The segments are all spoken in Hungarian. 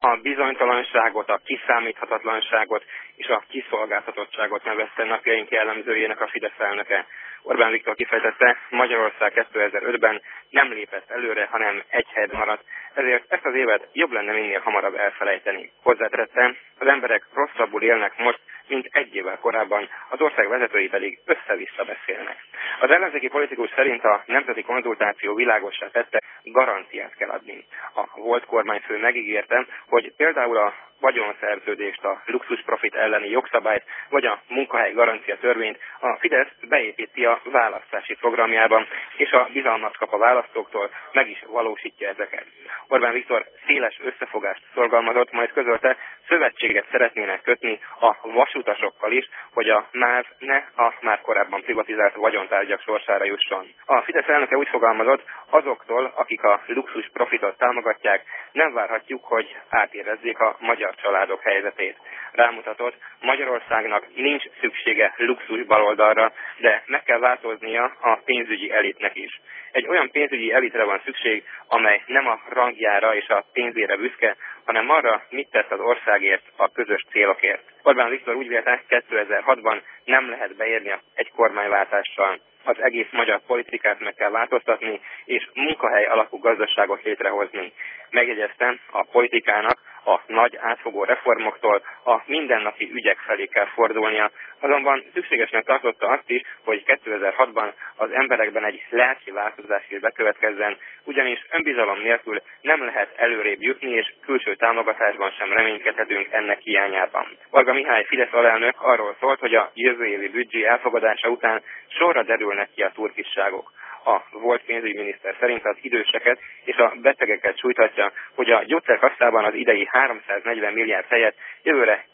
A bizonytalanságot, a kiszámíthatatlanságot és a kiszolgáltatottságot nevezte napjaink jellemzőjének a Fidesz elnöke. Orbán Viktor kifejtette, Magyarország 2005-ben nem lépett előre, hanem egy helyben maradt, ezért ezt az évet jobb lenne minél hamarabb elfelejteni. Hozzátette, az emberek rosszabbul élnek most, mint egy évvel korábban, az ország vezetői pedig össze-vissza beszélnek. Az ellenzéki politikus szerint a nemzeti konzultáció világossá tette, garanciát kell adni. A volt kormányfő megígérte, hogy például a vagyonszerződést, a luxusprofit elleni jogszabályt, vagy a munkahely garancia törvényt a Fidesz beépíti a választási programjában, és a bizalmat kap a választóktól, meg is valósítja ezeket. Orbán Viktor széles összefogást szorgalmazott, majd közölte, szövetséget szeretnének kötni a vasutasokkal is, hogy a MÁV ne a már korábban privatizált vagyontárgyak sorsára jusson. A Fidesz elnöke úgy fogalmazott, azoktól, akik a luxus profitot támogatják, nem várhatjuk, hogy átérezzék a magyar családok helyzetét. Rámutatott, Magyarországnak nincs szüksége luxus baloldalra, de meg kell változnia a pénzügyi elitnek is. Egy olyan pénzügyi elitre van szükség, amely nem a rangjára és a pénzére büszke, hanem arra, mit tesz az országért, a közös célokért. Orbán Viktor úgy vélte, 2006-ban nem lehet beérni egy kormányváltással. Az egész magyar politikát meg kell változtatni, és munkahely alapú gazdaságot létrehozni. Megjegyeztem, a politikának a nagy átfogó reformoktól a mindennapi ügyek felé kell fordulnia, azonban szükségesnek tartotta azt is, hogy 2006-ban az emberekben egy lelki változás is bekövetkezzen, ugyanis önbizalom nélkül nem lehet előrébb jutni, és külső támogatásban sem reménykedhetünk ennek hiányában. Varga Mihály Fidesz alelnök arról szólt, hogy a jövő évi büdzsé elfogadása után sorra derülnek ki a turkisságok. A volt pénzügyminiszter szerint az időseket és a betegeket sújthatja, hogy a gyógyszerkasszában az idei 340 milliárd helyett jövőre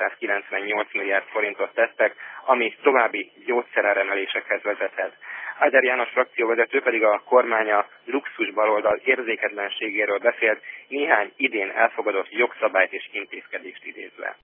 298 milliárd forintot tettek, ami további gyógyszeráremelésekhez vezethet. Áder János frakcióvezető pedig a kormány a luxus baloldal érzéketlenségéről beszélt, néhány idén elfogadott jogszabályt és intézkedést idézve.